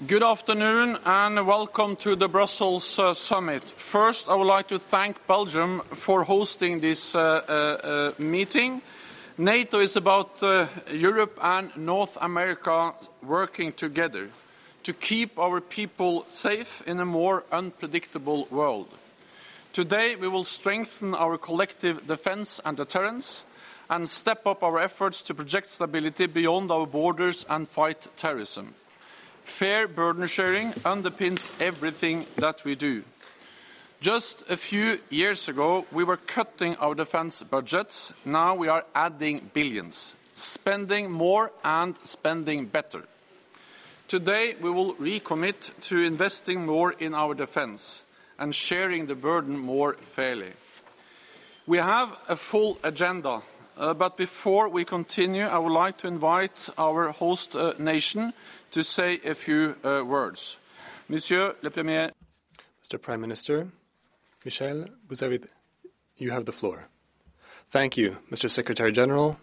Good afternoon and welcome to the Brussels summit. First, I would like to thank Belgium for hosting this meeting. NATO is about Europe and North America working together to keep our people safe in a more unpredictable world. Today, we will strengthen our collective defence and deterrence and step up our efforts to project stability beyond our borders and fight terrorism. Fair burden sharing underpins everything that we do. Just a few years ago, we were cutting our defence budgets. Now we are adding billions, spending more and spending better. Today, we will recommit to investing more in our defence and sharing the burden more fairly. We have a full agenda, but before we continue, I would like to invite our host nation to say a few words. Monsieur le Premier. Mr. Prime Minister, Michel, you have the floor. Thank you, Mr. Secretary General.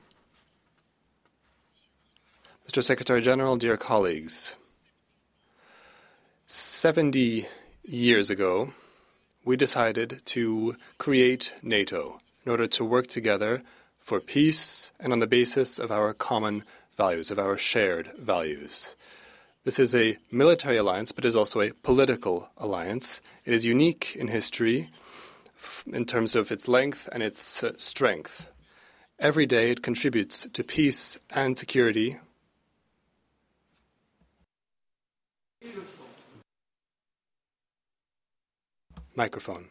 Mr. Secretary General, dear colleagues, 70 years ago, we decided to create NATO in order to work together for peace and on the basis of our common values, of our shared values. This is a military alliance, but is also a political alliance. It is unique in history in terms of its length and its strength. Every day it contributes to peace and security. Microphone.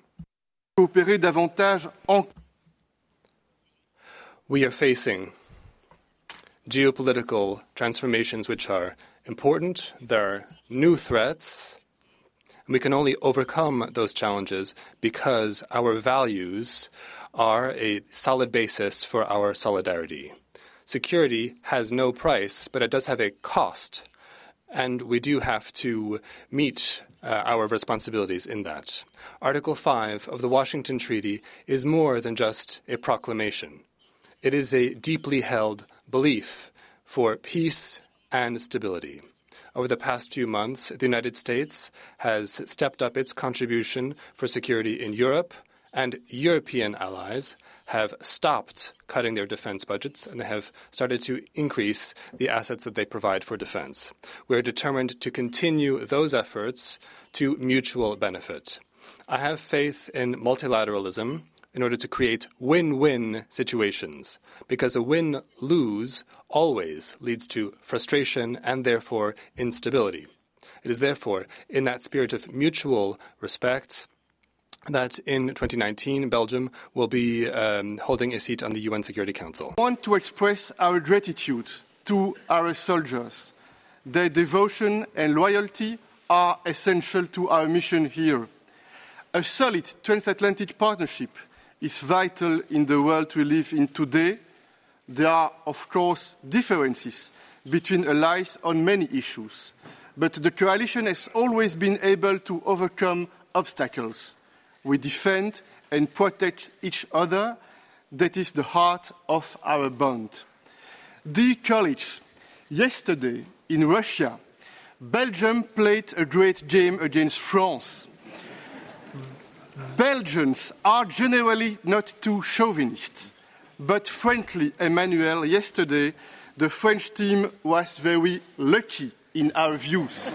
We are facing geopolitical transformations which are important. There are new threats. And we can only overcome those challenges because our values are a solid basis for our solidarity. Security has no price, but it does have a cost. And we do have to meet our responsibilities in that. Article 5 of the Washington Treaty is more than just a proclamation. It is a deeply held belief for peace and stability. Over the past few months, the United States has stepped up its contribution for security in Europe, and European allies have stopped cutting their defense budgets and they have started to increase the assets that they provide for defense. We are determined to continue those efforts to mutual benefit. I have faith in multilateralism in order to create win-win situations, because a win-lose always leads to frustration and therefore instability. It is therefore in that spirit of mutual respect that in 2019 Belgium will be holding a seat on the UN Security Council. I want to express our gratitude to our soldiers. Their devotion and loyalty are essential to our mission here. A solid transatlantic partnership is vital in the world we live in today. There are, of course, differences between allies on many issues, but the coalition has always been able to overcome obstacles. We defend and protect each other. That is the heart of our bond. Dear colleagues, yesterday in Russia, Belgium played a great game against France. Belgians are generally not too chauvinist, but frankly, Emmanuel, yesterday the French team was very lucky in our views.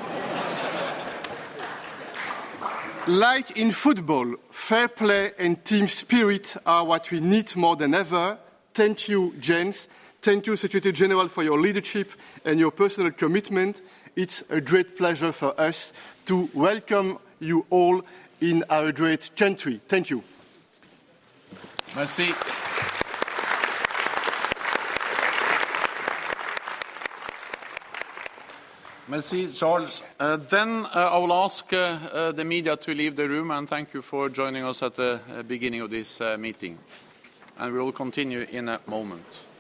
Like in football, fair play and team spirit are what we need more than ever. Thank you, Jens. Thank you, Secretary General, for your leadership and your personal commitment. It's a great pleasure for us to welcome you all in our great country. Thank you. Merci. Merci, Charles. Then I will ask the media to leave the room, and thank you for joining us at the beginning of this meeting. And we will continue in a moment.